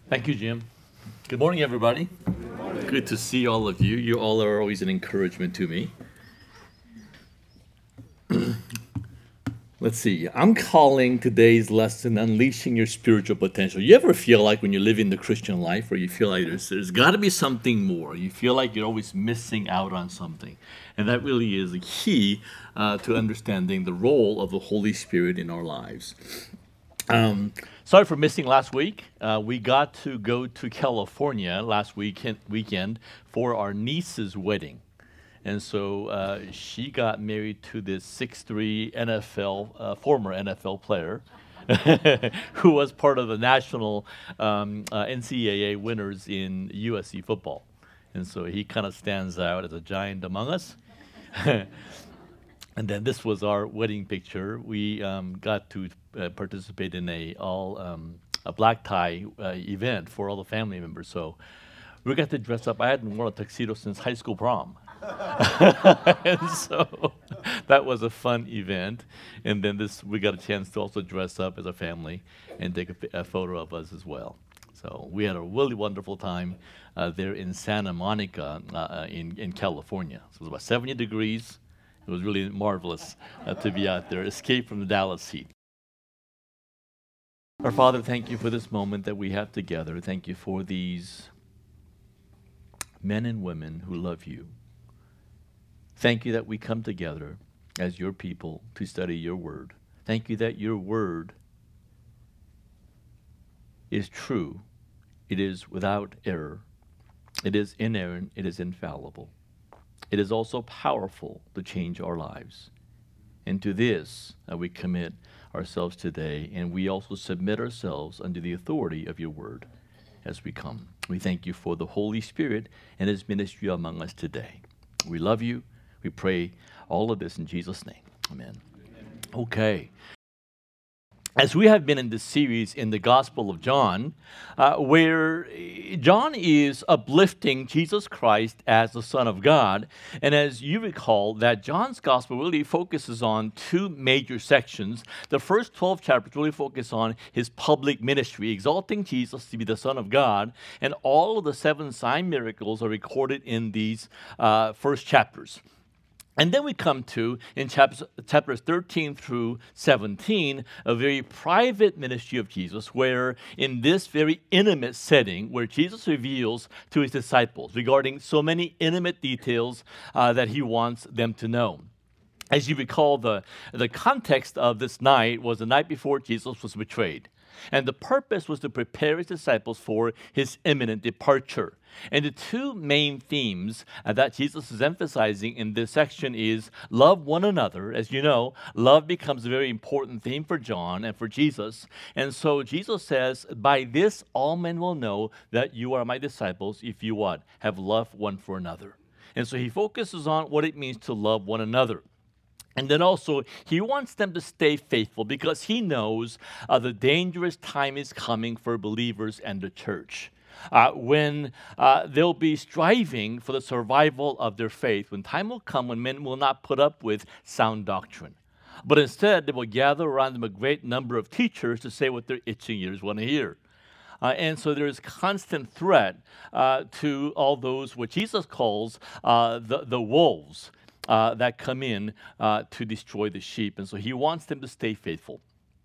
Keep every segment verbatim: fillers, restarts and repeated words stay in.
Thank you, Jim. Good morning, everybody. Good to see all of you. You all are always an encouragement to me. Let's see. I'm calling today's lesson Unleashing Your Spiritual Potential. You ever feel like when you're living the Christian life where you feel like there's, there's got to be something more? You feel like you're always missing out on something. And that really is the key uh, to understanding the role of the Holy Spirit in our lives. Um, sorry for missing last week. Uh, we got to go to California last weekend, weekend for our niece's wedding. And so uh, she got married to this six three N F L, uh, former N F L player, who was part of the national um, uh, N C double A winners in U S C football. And so he kind of stands out as a giant among us. And then this was our wedding picture. We um, got to uh, participate in a all um, a black tie uh, event for all the family members. So we got to dress up. I hadn't worn a tuxedo since high school prom. And so that was a fun event. And then this, we got a chance to also dress up as a family and take a, fi- a photo of us as well. So we had a really wonderful time uh, there in Santa Monica uh, in, in California. So it was about seventy degrees. It was really marvelous uh, to be out there, escape from the Dallas heat. Our Father, thank you for this moment that we have together. Thank you for these men and women who love you. Thank you that we come together as your people to study your word. Thank you that your word is true. It is without error. It is inerrant. It is infallible. It is also powerful to change our lives. And to this uh, we commit ourselves today, and we also submit ourselves under the authority of your word as we come. We thank you for the Holy Spirit and his ministry among us today. We love you. We pray all of this in Jesus' name. Amen. Okay. As we have been in this series in the Gospel of John, uh, where John is uplifting Jesus Christ as the Son of God, and as you recall, that John's Gospel really focuses on two major sections. The first twelve chapters really focus on his public ministry, exalting Jesus to be the Son of God, and all of the seven sign miracles are recorded in these uh, first chapters. And then we come to, in chapters, chapters thirteen through seventeen, a very private ministry of Jesus, where in this very intimate setting, where Jesus reveals to his disciples regarding so many intimate details uh, that he wants them to know. As you recall, the, the context of this night was the night before Jesus was betrayed. And the purpose was to prepare his disciples for his imminent departure. And the two main themes uh, that Jesus is emphasizing in this section is love one another. As you know, love becomes a very important theme for John and for Jesus. And so Jesus says, by this all men will know that you are my disciples if you what? Have love one for another. And so he focuses on what it means to love one another. And then also, he wants them to stay faithful because he knows uh, the dangerous time is coming for believers and the church. Uh, when uh, they'll be striving for the survival of their faith, when time will come when men will not put up with sound doctrine. But instead, they will gather around them a great number of teachers to say what their itching ears want to hear. Uh, and so there is constant threat uh, to all those what Jesus calls uh, the, the wolves. Uh, that come in uh, to destroy the sheep. And so he wants them to stay faithful.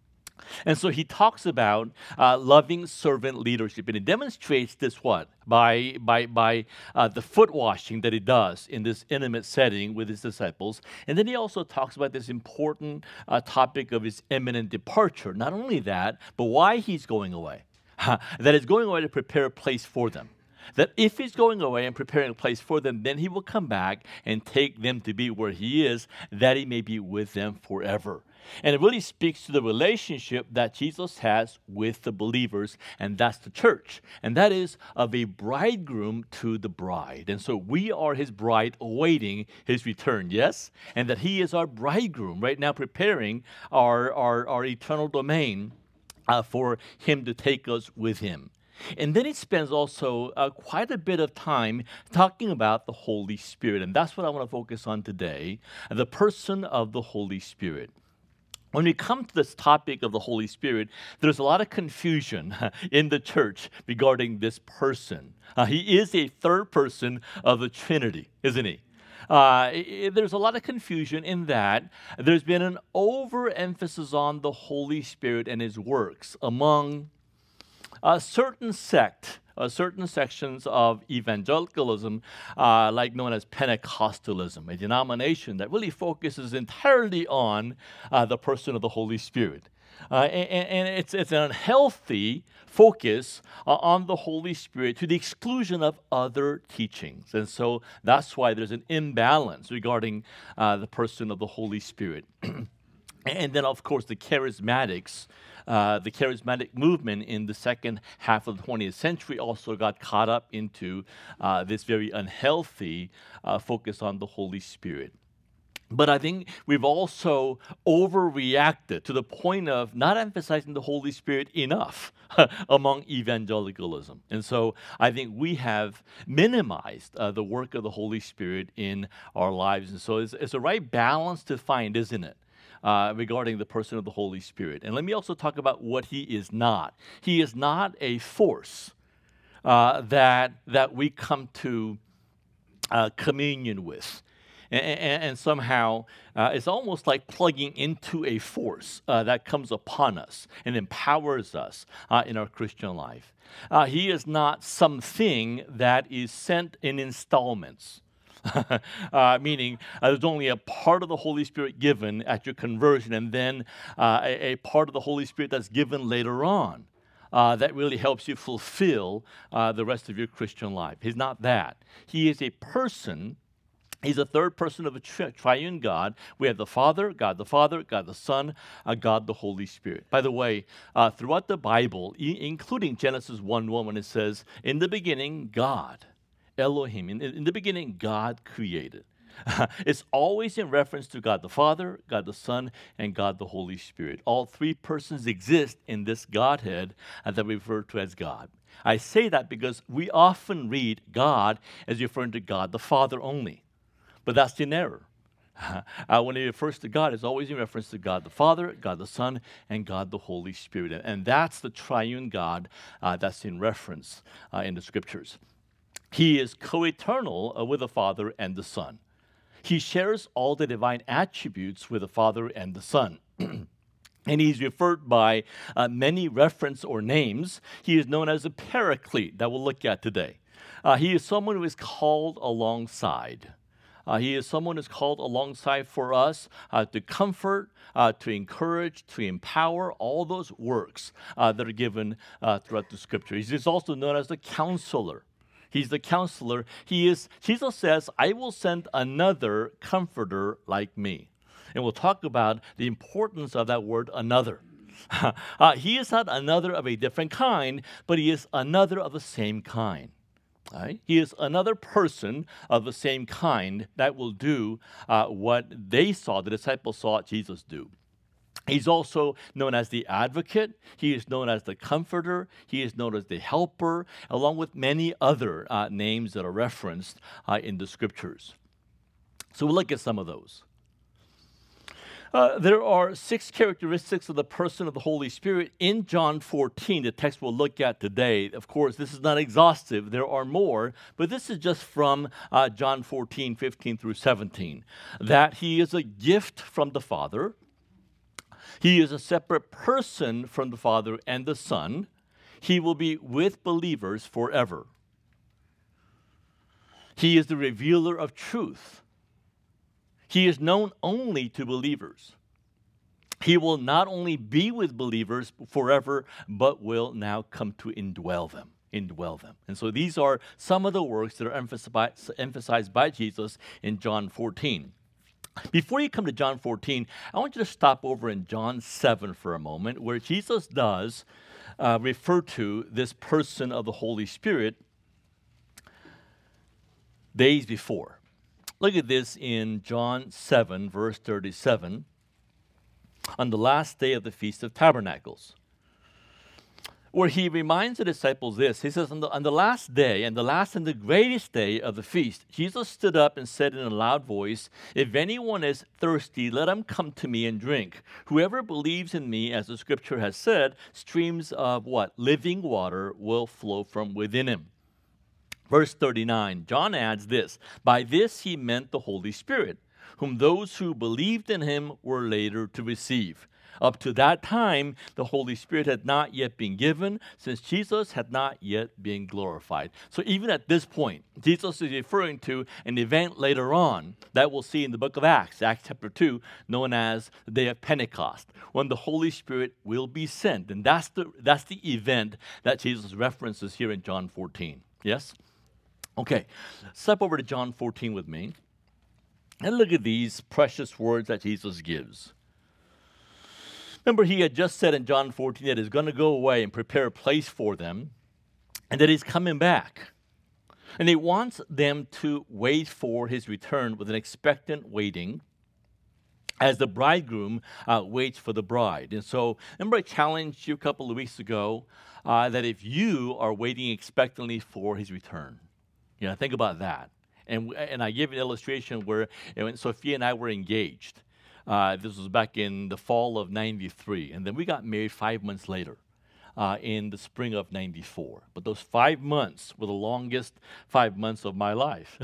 And so he talks about uh, loving servant leadership. And he demonstrates this what? By, by, by uh, the foot washing that he does in this intimate setting with his disciples. And then he also talks about this important uh, topic of his imminent departure. Not only that, but why he's going away. That he's going away to prepare a place for them. That if he's going away and preparing a place for them, then he will come back and take them to be where he is, that he may be with them forever. And it really speaks to the relationship that Jesus has with the believers, and that's the church. And that is of a bridegroom to the bride. And so we are his bride awaiting his return, yes? And that he is our bridegroom right now preparing our, our, our eternal domain uh, for him to take us with him. And then it spends also uh, quite a bit of time talking about the Holy Spirit. And that's what I want to focus on today, the person of the Holy Spirit. when we come to this topic of the Holy Spirit, there's a lot of confusion in the church regarding this person. Uh, he is a third person of the Trinity, isn't he? Uh, i- there's a lot of confusion in that there's been an overemphasis on the Holy Spirit and his works among a certain sect, uh, certain sections of evangelicalism, uh, like known as Pentecostalism, a denomination that really focuses entirely on uh, the person of the Holy Spirit. Uh, and, and it's, it's an unhealthy focus uh, on the Holy Spirit to the exclusion of other teachings. And so that's why there's an imbalance regarding uh, the person of the Holy Spirit. And then, of course, the charismatics, uh, the charismatic movement in the second half of the twentieth century also got caught up into uh, this very unhealthy uh, focus on the Holy Spirit. But I think we've also overreacted to the point of not emphasizing the Holy Spirit enough among evangelicalism. And so I think we have minimized uh, the work of the Holy Spirit in our lives. And so it's, it's a right balance to find, isn't it? Uh, regarding the person of the Holy Spirit. And let me also talk about what he is not. He is not a force uh, that, that we come to uh, communion with. And, and, and somehow uh, it's almost like plugging into a force uh, that comes upon us and empowers us uh, in our Christian life. Uh, he is not something that is sent in installments. uh, meaning uh, there's only a part of the Holy Spirit given at your conversion, and then uh, a, a part of the Holy Spirit that's given later on uh, that really helps you fulfill uh, the rest of your Christian life. He's not that. He is a person. He's a third person of a tri- triune God. We have the Father, God the Father, God the Son, uh, God the Holy Spirit. By the way, uh, throughout the Bible, I- including Genesis one one, when it says, in the beginning, God, Elohim, in, in the beginning, God created. It's always in reference to God the Father, God the Son, and God the Holy Spirit. All three persons exist in this Godhead uh, that we refer to as God. I say that because we often read God as referring to God the Father only. But that's in error. Uh, when it refers to God, it's always in reference to God the Father, God the Son, and God the Holy Spirit. And, and that's the triune God uh, that's in reference uh, in the Scriptures. He is co-eternal uh, with the Father and the Son. He shares all the divine attributes with the Father and the Son. And he's referred by uh, many reference or names. He is known as a paraclete that we'll look at today. Uh, he is someone who is called alongside. Uh, he is someone who's called alongside for us uh, to comfort, uh, to encourage, to empower, all those works uh, that are given uh, throughout the Scripture. He's also known as the counselor. He's the counselor. He is, Jesus says, I will send another comforter like me. And we'll talk about the importance of that word, another. uh, he is not another of a different kind, but he is another of the same kind. Right? He is another person of the same kind that will do uh, what they saw, the disciples saw Jesus do. He's also known as the advocate. He is known as the comforter. He is known as the helper, along with many other uh, names that are referenced uh, in the Scriptures. So we'll look at some of those. Uh, there are six characteristics of the person of the Holy Spirit in John fourteen, the text we'll look at today. Of course, this is not exhaustive. There are more, but this is just from uh, John fourteen, fifteen through seventeen. That he is a gift from the Father. He is a separate person from the Father and the Son. He will be with believers forever. He is the revealer of truth. He is known only to believers. He will not only be with believers forever, but will now come to indwell them. Indwell them. And so these are some of the works that are emphasized, emphasized by Jesus in John fourteen. Before you come to John fourteen, I want you to stop over in John seven for a moment, where Jesus does uh, refer to this person of the Holy Spirit days before. Look at this in John seven, verse thirty-seven. On the last day of the Feast of Tabernacles. where he reminds the disciples this. He says, on the, on the last day, and the last and the greatest day of the feast, Jesus stood up and said in a loud voice, "If anyone is thirsty, let him come to me and drink. Whoever believes in me, as the scripture has said, streams of what? Living water will flow from within him." Verse thirty-nine, John adds this, "By this he meant the Holy Spirit, whom those who believed in him were later to receive. Up to that time, the Holy Spirit had not yet been given, since Jesus had not yet been glorified." So even at this point, Jesus is referring to an event later on that we'll see in the book of Acts, Acts chapter two, known as the day of Pentecost, when the Holy Spirit will be sent. And that's the, that's the event that Jesus references here in John fourteen. Yes? Okay, step over to John fourteen with me. And look at these precious words that Jesus gives. Remember, he had just said in John fourteen that he's going to go away and prepare a place for them, and that he's coming back. And he wants them to wait for his return with an expectant waiting, as the bridegroom uh, waits for the bride. And so, remember I challenged you a couple of weeks ago uh, that if you are waiting expectantly for his return, you know, think about that. And, and I gave an illustration where you know, when Sophia and I were engaged. Uh, this was back in the fall of ninety-three. And then we got married five months later uh, in the spring of ninety-four. But those five months were the longest five months of my life.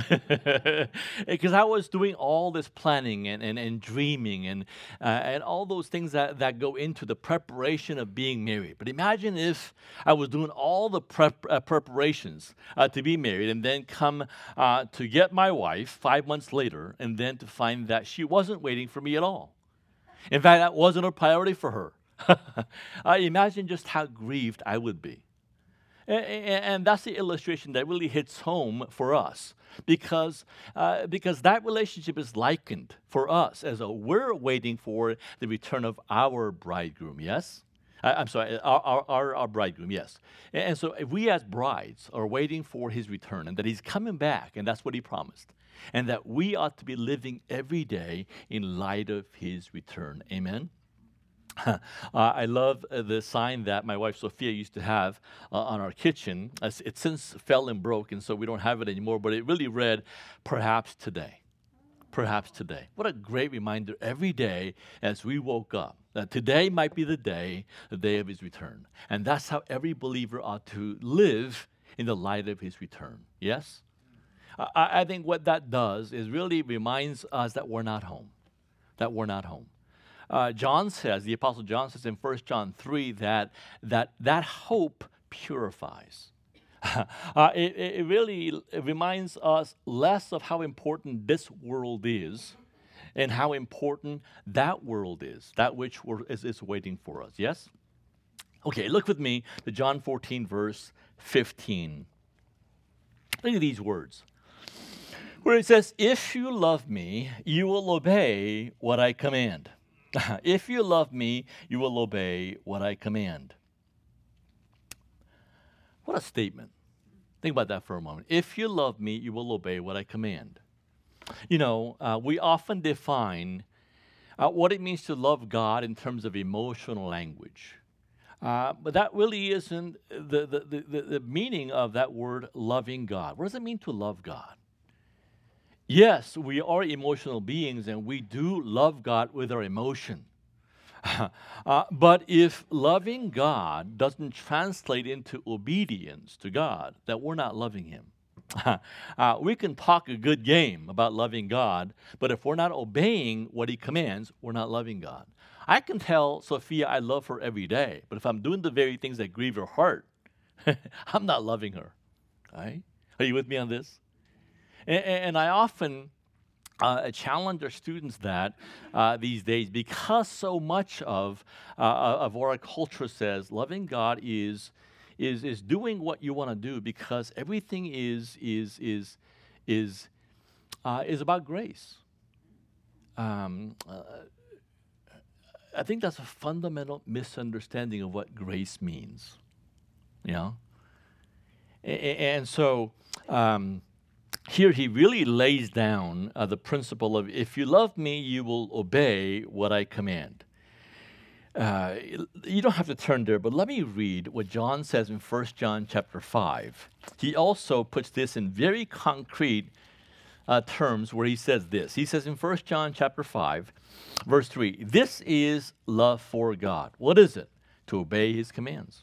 Because I was doing all this planning and, and, and dreaming and, uh, and all those things that, that go into the preparation of being married. But imagine if I was doing all the prep, uh, preparations uh, to be married and then come uh, to get my wife five months later and then to find that she wasn't waiting for me at all. In fact, that wasn't a priority for her. I imagine just how grieved I would be. And, and that's the illustration that really hits home for us because, uh, because that relationship is likened for us as a, we're waiting for the return of our bridegroom, yes? I, I'm sorry, our, our, our, our bridegroom, yes. And, and so if we as brides are waiting for his return and that he's coming back, and that's what he promised, and that we ought to be living every day in light of his return. Amen? Uh, I love uh, the sign that my wife Sophia used to have uh, on our kitchen. Uh, it since fell and broke, and so we don't have it anymore, but it really read, "Perhaps today." Perhaps today. What a great reminder every day as we woke up that today might be the day, the day of his return. And that's how every believer ought to live in the light of his return. Yes? I, I think what that does is really reminds us that we're not home. That we're not home. Uh, John says, the Apostle John says in First John three that that, that hope purifies. uh, it, it really it reminds us less of how important this world is and how important that world is, that which we're, is, is waiting for us. Yes? Okay, look with me to John fourteen, verse fifteen. Look at these words. Where it says, "If you love me, you will obey what I command." If you love me, you will obey what I command. What a statement. Think about that for a moment. If you love me, you will obey what I command. You know, uh, we often define uh, what it means to love God in terms of emotional language. Uh, but that really isn't the, the, the, the meaning of that word, loving God. What does it mean to love God? Yes, we are emotional beings and we do love God with our emotion. uh, but if loving God doesn't translate into obedience to God, that we're not loving him. uh, we can talk a good game about loving God, but if we're not obeying what he commands, we're not loving God. I can tell Sophia I love her every day, but if I'm doing the very things that grieve her heart, I'm not loving her. Right? Are you with me on this? And, and I often uh, challenge our students that uh, these days because so much of uh, of our culture says loving God is is is doing what you want to do because everything is is is is uh, is about grace. Um, uh, I think that's a fundamental misunderstanding of what grace means. You know, and, and so. Um, Here he really lays down uh, the principle of if you love me, you will obey what I command. Uh, you don't have to turn there, but let me read what John says in First John chapter five. He also puts this in very concrete uh, terms where he says this. He says in First John chapter five, verse three, this is love for God. What is it? To obey his commands.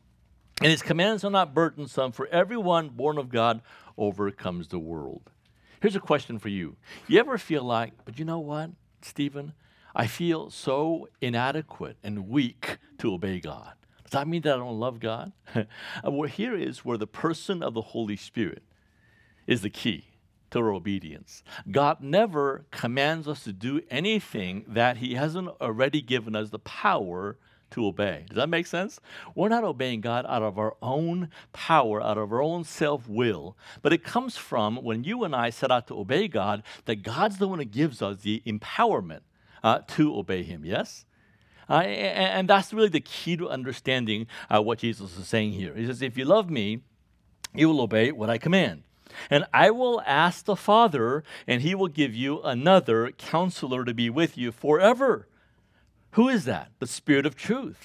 And his commands are not burdensome, for everyone born of God overcomes the world. Here's a question for you. You ever feel like, but you know what, Stephen? I feel so inadequate and weak to obey God. Does that mean that I don't love God? Well, here is where the person of the Holy Spirit is the key to our obedience. God never commands us to do anything that he hasn't already given us the power to obey. Does that make sense? We're not obeying God out of our own power, out of our own self-will, but it comes from when you and I set out to obey God, that God's the one who gives us the empowerment Uh, to obey him, yes? Uh, and, and that's really the key to understanding uh, what Jesus is saying here. He says, if you love me, you will obey what I command. And I will ask the Father, and he will give you another counselor to be with you forever. Who is that? The Spirit of truth.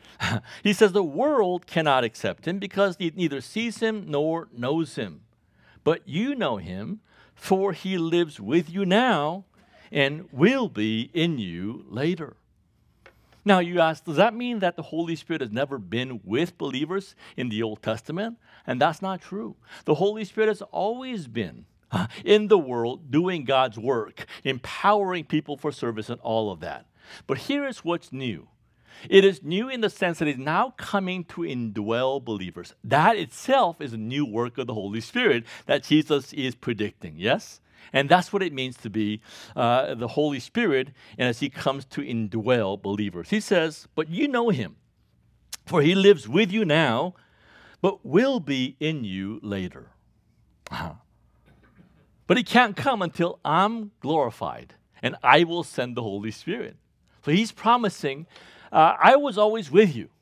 He says the world cannot accept him because it neither sees him nor knows him. But you know him, for he lives with you now and will be in you later. Now you ask, does that mean that the Holy Spirit has never been with believers in the Old Testament? And that's not true. The Holy Spirit has always been uh, in the world doing God's work, empowering people for service and all of that. But here is what's new. It is new in the sense that it's now coming to indwell believers. That itself is a new work of the Holy Spirit that Jesus is predicting, yes? And that's what it means to be uh, the Holy Spirit, and as he comes to indwell believers. He says, but you know him, for he lives with you now, but will be in you later. Uh-huh. But he can't come until I'm glorified, and I will send the Holy Spirit. So he's promising, uh, I was always with you.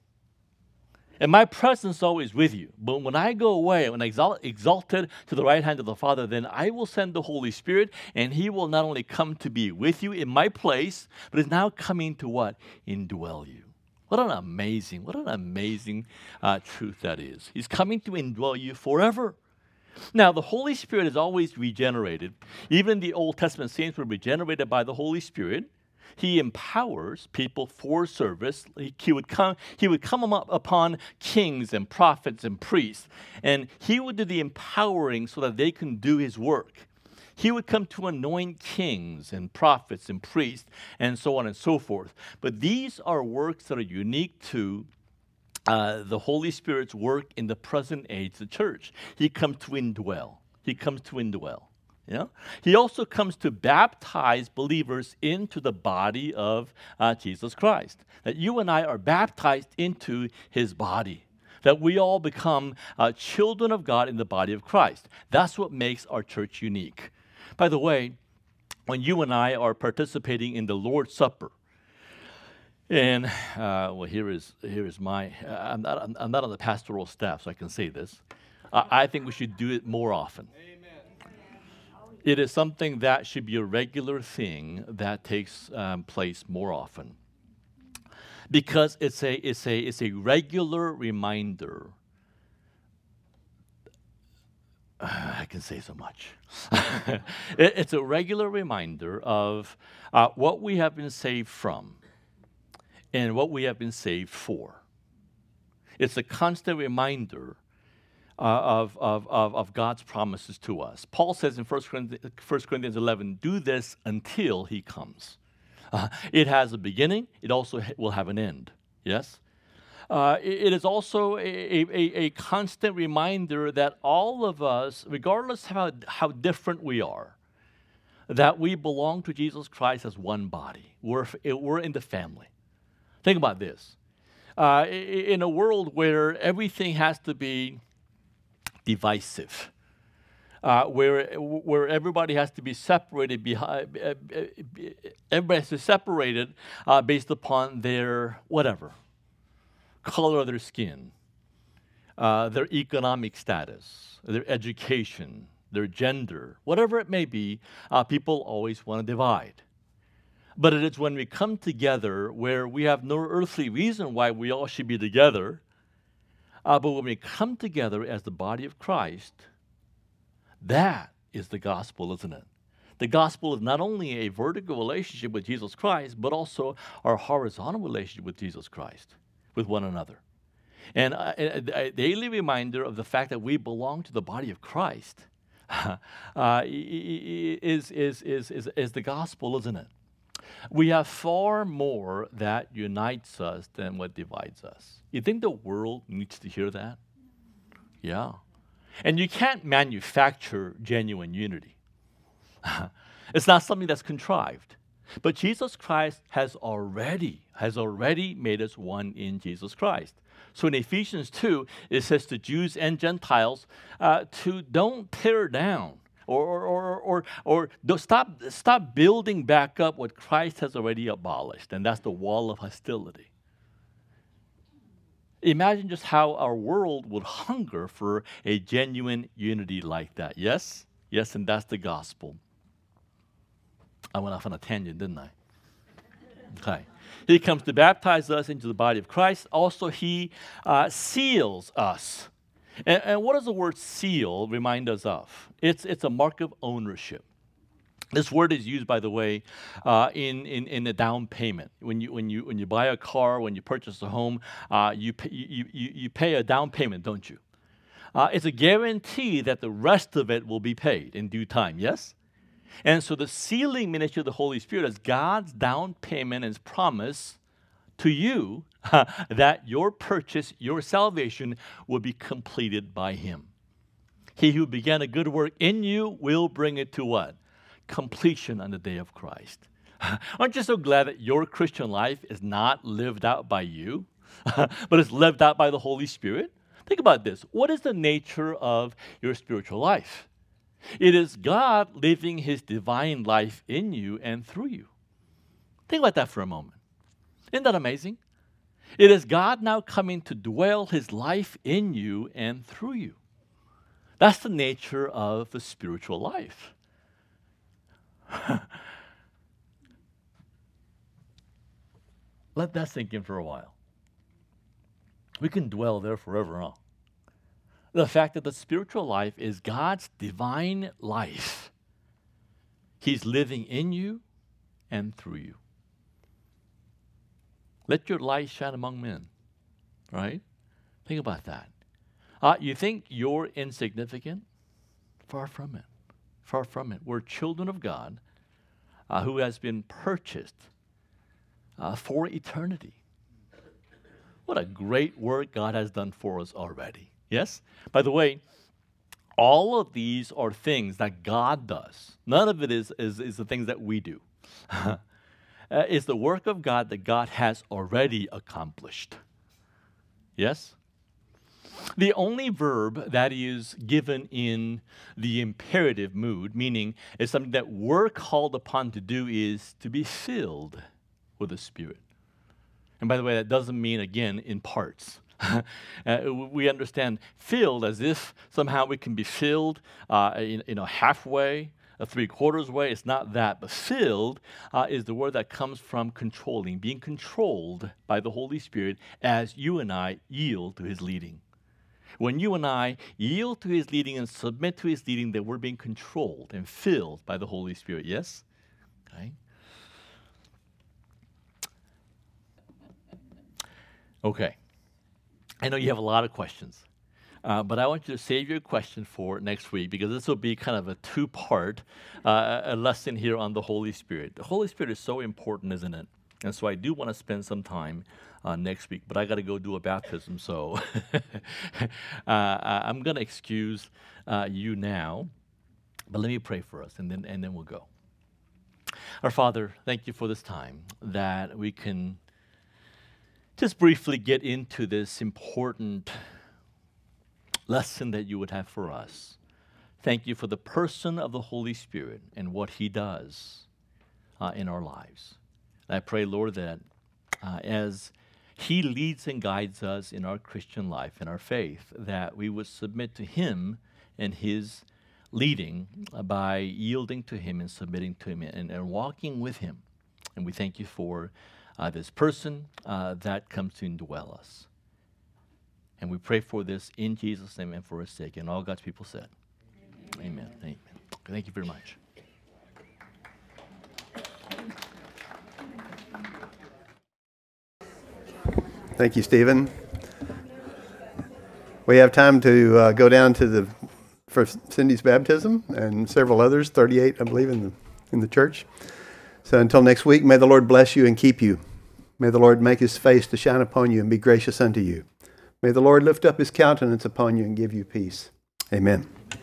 And my presence is always with you. But when I go away, when I exalt, exalted to the right hand of the Father, then I will send the Holy Spirit, and he will not only come to be with you in my place, but is now coming to what? Indwell you. What an amazing, what an amazing uh, truth that is. He's coming to indwell you forever. Now, the Holy Spirit is always regenerated. Even the Old Testament saints were regenerated by the Holy Spirit. He empowers people for service. He, he would come, he would come up upon kings and prophets and priests, and he would do the empowering so that they can do his work. He would come to anoint kings and prophets and priests and so on and so forth. But these are works that are unique to uh, the Holy Spirit's work in the present age, the church. He comes to indwell. He comes to indwell. You know? He also comes to baptize believers into the body of uh, Jesus Christ. That you and I are baptized into his body. That we all become uh, children of God in the body of Christ. That's what makes our church unique. By the way, when you and I are participating in the Lord's Supper, and uh, well, here is here is my. Uh, I'm not I'm not on the pastoral staff, so I can say this. Uh, I think we should do it more often. It is something that should be a regular thing that takes um, place more often, because it's a it's a it's a regular reminder. Uh, I can say so much. it, it's a regular reminder of uh, what we have been saved from, and what we have been saved for. It's a constant reminder Uh, of, of, of, of God's promises to us. Paul says in First Corinthians eleven, do this until he comes. Uh, it has a beginning. It also ha- will have an end. Yes? Uh, it, it is also a, a, a constant reminder that all of us, regardless of how, how different we are, that we belong to Jesus Christ as one body. We're, we're in the family. Think about this. Uh, in a world where everything has to be divisive, uh, where where everybody has to be separated behind, uh, everybody has to be separated uh, based upon their whatever color of their skin, uh, their economic status, their education, their gender, whatever it may be. Uh, people always want to divide. But it is when we come together where we have no earthly reason why we all should be together, uh, but when we come together as the body of Christ, that is the gospel, isn't it? The gospel is not only a vertical relationship with Jesus Christ, but also our horizontal relationship with Jesus Christ, with one another. And uh, a, a daily reminder of the fact that we belong to the body of Christ uh, is, is, is, is, is the gospel, isn't it? We have far more that unites us than what divides us. You think the world needs to hear that? Yeah. And you can't manufacture genuine unity. It's not something that's contrived. But Jesus Christ has already, has already made us one in Jesus Christ. So in Ephesians two, it says to Jews and Gentiles uh, to don't tear down or, or, or, or, or don't stop, stop building back up what Christ has already abolished, and that's the wall of hostility. Imagine just how our world would hunger for a genuine unity like that. Yes? Yes, and that's the gospel. I went off on a tangent, didn't I? Okay. He comes to baptize us into the body of Christ. Also, he uh, seals us. And, and what does the word seal remind us of? It's, it's a mark of ownership. This word is used, by the way, uh, in, in, in a down payment. When you, when, you, when you buy a car, when you purchase a home, uh, you, pay, you, you, you pay a down payment, don't you? Uh, it's a guarantee that the rest of it will be paid in due time, yes? And so the sealing ministry of the Holy Spirit is God's down payment and his promise to you that your purchase, your salvation will be completed by him. He who began a good work in you will bring it to what? Completion on the day of Christ. Aren't you so glad that your Christian life is not lived out by you, but is lived out by the Holy Spirit? Think about this. What is the nature of your spiritual life? It is God living his divine life in you and through you. Think about that for a moment. Isn't that amazing? It is God now coming to dwell his life in you and through you. That's the nature of the spiritual life. Let that sink in for a while. We can dwell there forever, huh? The fact that the spiritual life is God's divine life. He's living in you and through you. Let your light shine among men, right? Think about that. Uh, you think you're insignificant? Far from it. Far from it. We're children of God uh, who has been purchased uh, for eternity. What a great work God has done for us already. Yes? By the way, all of these are things that God does. None of it is, is, is the things that we do. uh, it's the work of God that God has already accomplished. Yes? The only verb that is given in the imperative mood, meaning it's something that we're called upon to do, is to be filled with the Spirit. And by the way, that doesn't mean, again, in parts. uh, we understand filled as if somehow we can be filled, uh, you, you know, halfway, a three quarters way. It's not that, but filled uh, is the word that comes from controlling, being controlled by the Holy Spirit as you and I yield to his leading. When you and I yield to his leading and submit to his leading, then we're being controlled and filled by the Holy Spirit. Yes? Okay. Okay. I know you have a lot of questions, uh, but I want you to save your question for next week, because this will be kind of a two-part uh, a lesson here on the Holy Spirit. The Holy Spirit is so important, isn't it? And so I do want to spend some time uh, next week, but I got to go do a baptism, so uh, I'm going to excuse uh, you now. But let me pray for us, and then and then we'll go. Our Father, thank you for this time that we can just briefly get into this important lesson that you would have for us. Thank you for the person of the Holy Spirit and what he does uh, in our lives. And I pray, Lord, that uh, as he leads and guides us in our Christian life, in our faith, that we would submit to him and his leading uh, by yielding to him and submitting to him and, and walking with him. And we thank you for uh, this person uh, that comes to indwell us. And we pray for this in Jesus' name and for his sake. And all God's people said, amen. Amen. Amen. Thank you very much. Thank you, Stephen. We have time to uh, go down to the for Cindy's baptism and several others, thirty-eight, I believe, in the in the church. So until next week, may the Lord bless you and keep you. May the Lord make his face to shine upon you and be gracious unto you. May the Lord lift up his countenance upon you and give you peace. Amen.